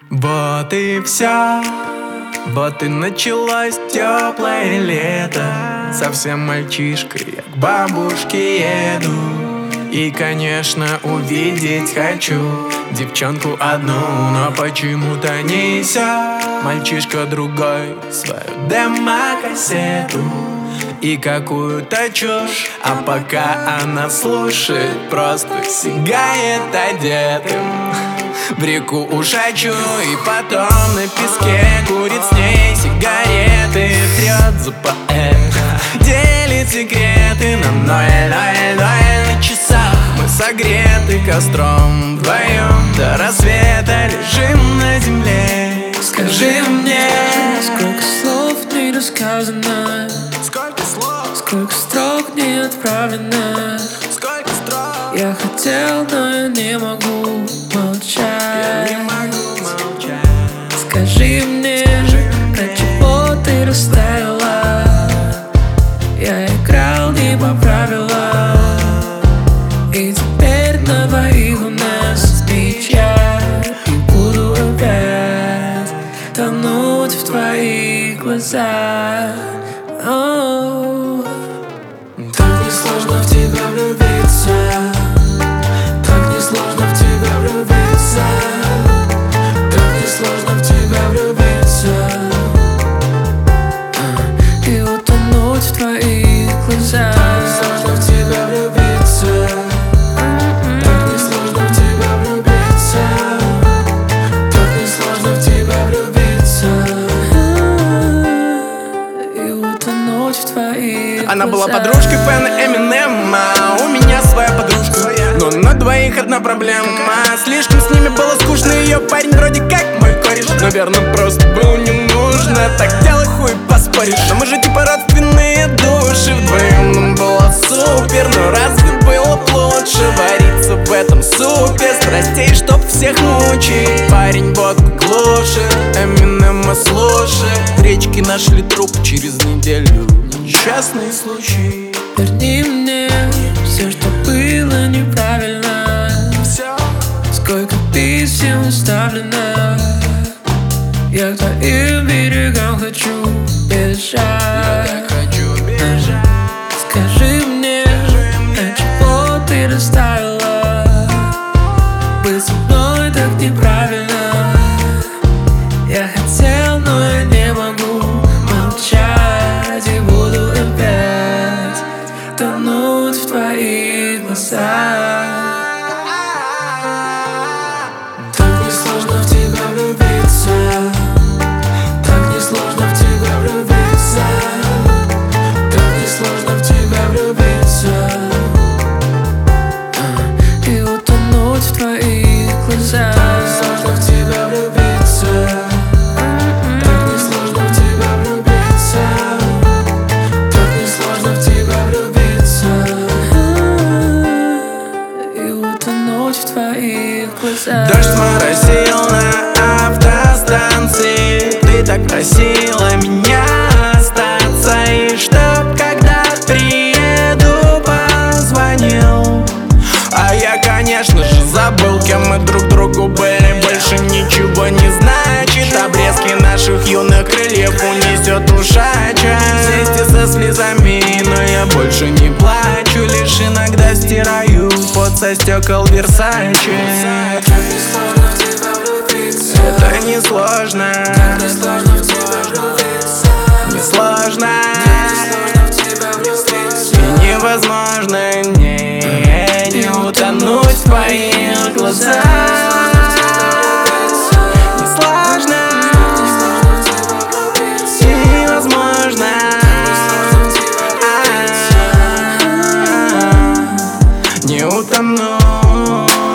Вот и все, вот и началось теплое лето. Совсем мальчишкой я к бабушке еду. И, конечно, увидеть хочу девчонку одну, но почему-то несет мальчишка другой свою демо-кассету и какую-то чушь. А пока она слушает, просто сигает одетым в реку ушачу. И потом на песке курит с ней сигареты, трет за поэта, делит секреты на 0:00 на часах. Мы согреты костром вдвоем, до рассвета лежим на земле. Скажи мне, сколько слов не рассказано, сколько слов, сколько строк не отправлено. сколько строк. Я хотел, но я не могу молчать. Я не могу молчать. Скажи мне, от чего ты растаяла? Я играл не по правилам, и теперь на двоих у нас печаль. И буду опять тонуть в твоих глазах. Оу. Так несложно в тебя влюбиться, так несложно в тебя влюбиться, так несложно в тебя влюбиться и утонуть в твоих глазах. Так несложно в тебя влюбиться, так несложно в тебя влюбиться, так несложно в тебя влюбиться и утонуть в твоих глазах. Она была подружкой Фэна Эминема, у меня своя подружка, но на двоих одна проблема. Слишком с ними было скучно, ее парень вроде как мой кореш. Наверное, просто было не нужно так делай, хуй поспоришь. Но мы же типа родственные души, вдвоем нам было супер. Но разве было б лучше вариться в этом супе страстей, чтоб всех мучить? Парень водку глушит, Эминема слушает. Речки нашли труп через неделю, несчастный случай. Верни мне все, что было неправильно, сколько писем оставлено. Я к твоим берегам хочу бежать. Скажи мне, от чего ты растаяла? Быть со мной так неправильно. Я хотел, но я не могу молчать и буду опять тонуть в твоих глазах. Так несложно в тебя влюбиться, так несложно в тебя влюбиться, так несложно в тебя влюбиться и утонуть в твоих глазах. Так несложно в тебя влюбиться, так несложно в тебя влюбиться, так несложно в тебя влюбиться и утонуть в твоих глазах. Дождь моросил на автостанции, ты так просила меня остаться. И чтоб когда приеду позвонил, а я, конечно же, забыл, кем мы друг другу были. Больше ничего не значит, обрезки наших юных крыльев унесет ушача вместе со слезами. Но я больше не плачу, лишь иногда стираю пот со стекол Версачи. Это несложно, несложно и невозможно не утонуть в твоих глазах. Несложно и невозможно не утонуть.